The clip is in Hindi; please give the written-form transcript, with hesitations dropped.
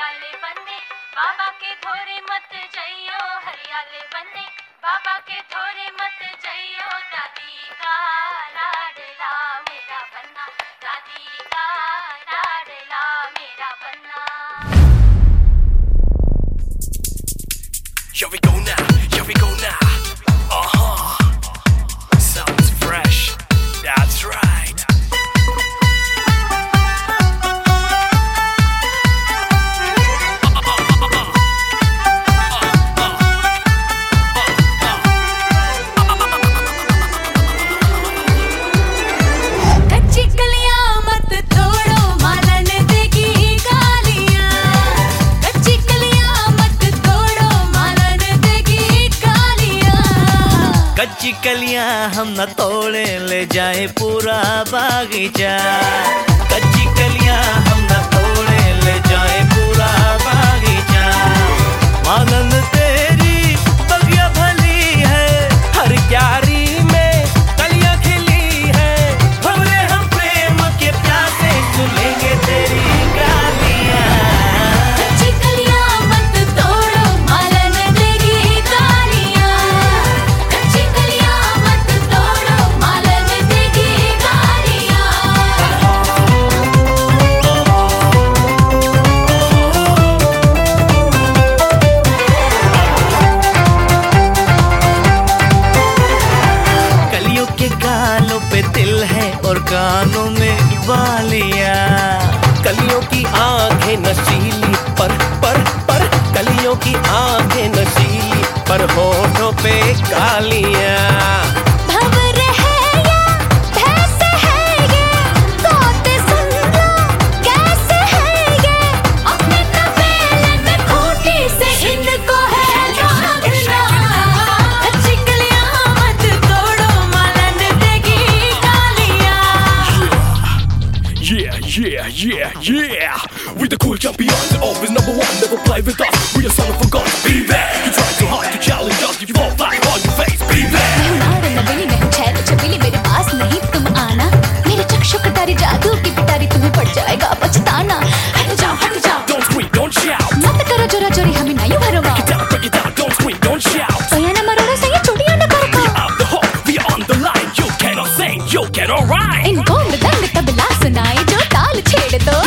हरियाले बन्ने बाबा के धोरे मत जइयो, हरियाले बन्ने बाबा के धोरे मत जइयो। दादी का लाडला मेरा बन्ना, दादी का लाडला मेरा बन्ना। Here we go now, here we go now. Sounds fresh, that's right. कच्ची कलियां मत तोड़ो, मालन देगी गालियां। कच्ची कलियां मत तोड़ो, मालन देगी गालियां। कच्ची कलियां हम न तोड़े, ले जाए पूरा बागीचा। कच्ची कलियां हम न तोड़े, ले जाए पूरा बागीचा। मानन तेरी बगिया भली है, हर क्यारी में कलियां खिली है। भवरे हम प्रेम के प्यासे, सुनेंगे तेरी गालियां। कच्ची कलियां मत तोड़ो, मालन देगी गालियां। कच्ची कलियां मत तोड़ो, मालन देगी गालियां। कलियों के गालों पे तिल है और कानों में बालियां। कलियों की आंखें नशीली पर कलियों की आंखें नशीली, पर होठों पे कालियां। भंवर है या भैंस है ये, तोते सुन लो कैसे है ये। अपने तबेले में खूंटी से इनको है बांधना। कच्ची कलियां मत तोड़ो, मालन देगी गालियां। Yeah. We the cool champions, always number one, never play with us. We are son of a gun, be there. You try too hard to challenge us, you fall flat on your face, be there. मैं हूँ नार नवेली, मैं हूँ छैल छबीली, मेरे पास नहीं तुम आना। मेरे चक्षु कटारी जादू की पिटारी, तुम्हें पड़ जाएगा पछताना। हट जाओ Don't scream, don't shout. मत करो जोरा जोरी, हमें नहीं भरोगा। Break it down, don't scream, don't shout. सोया न मरोड़ा सही चूड़ियां न करो। We are the hook, we are on the line. You cannot sing, you cannot rhyme. इनको मृदंग तबला सुनाए, जो ताल छेड़ दो।